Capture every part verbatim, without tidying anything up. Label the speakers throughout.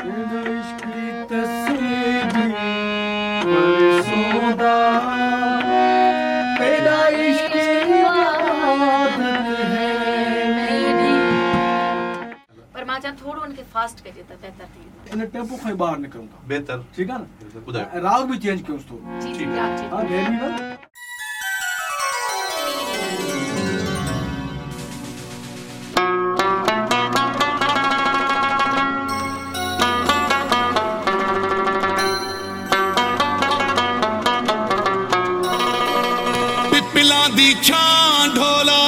Speaker 1: इश्क दी तस्वीर परसों दा तेरा इश्क आदत है मेरी।
Speaker 2: पर मां जान थोड़ो उनके फास्ट करिए त बेहतर थी।
Speaker 1: इन टेंपो खां बाहर निकरूंगा
Speaker 3: बेहतर
Speaker 1: ठीक है ना।
Speaker 3: ॿुधायो
Speaker 1: राग भी चेंज कयोसि थो।
Speaker 2: जी
Speaker 3: ठीक
Speaker 2: जी
Speaker 3: है।
Speaker 2: आप
Speaker 1: हां भेड़ी ना
Speaker 4: पिपला दी छां ढोला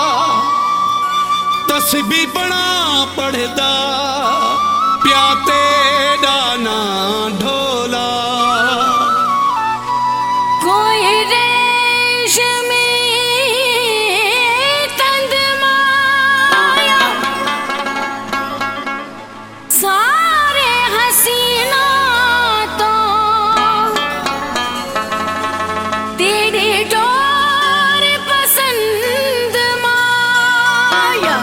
Speaker 4: तस्बी बना पढ़दा प्या तेरा ना ढोला
Speaker 5: कोई रेशमी तंद माया सारे हसीना तो तेरी डोर पसंद माया।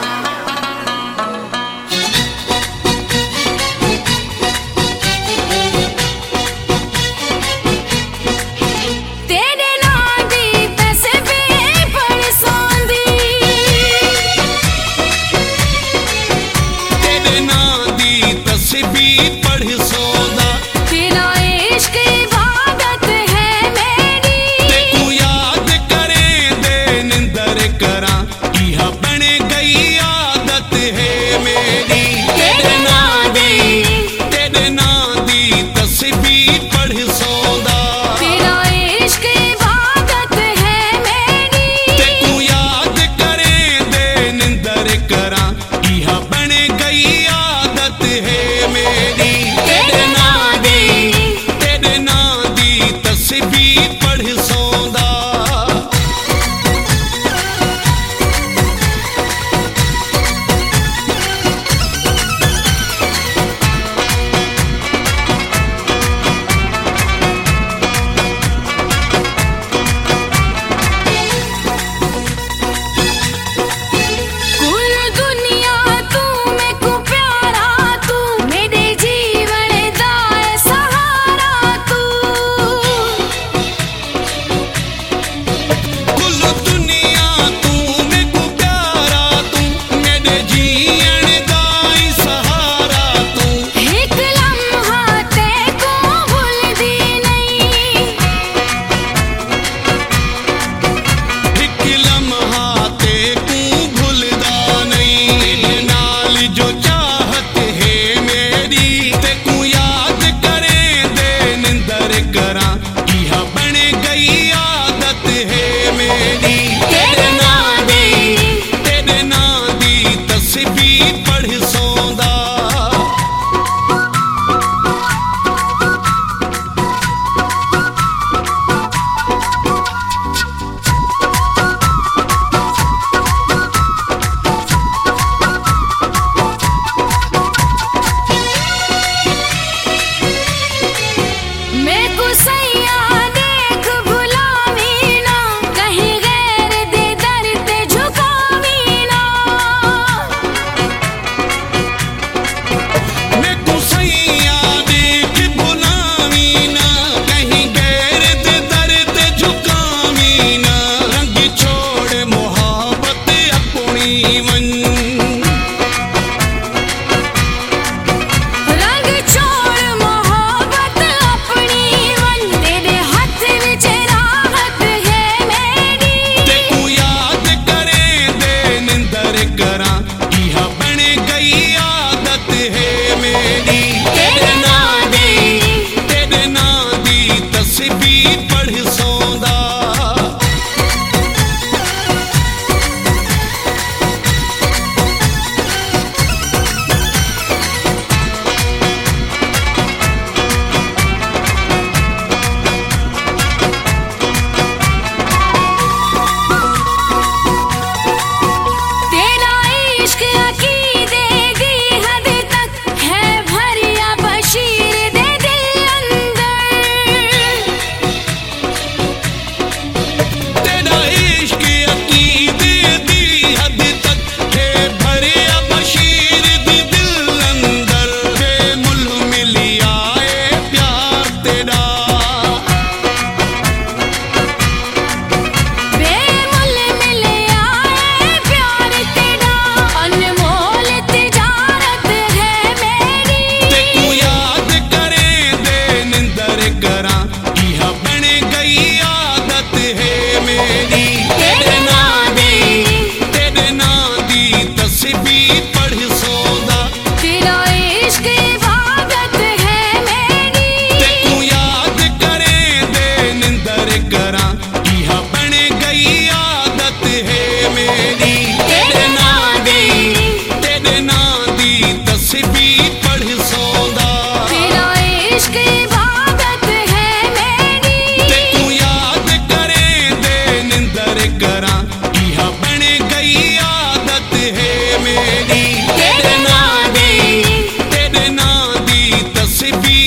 Speaker 4: बीबी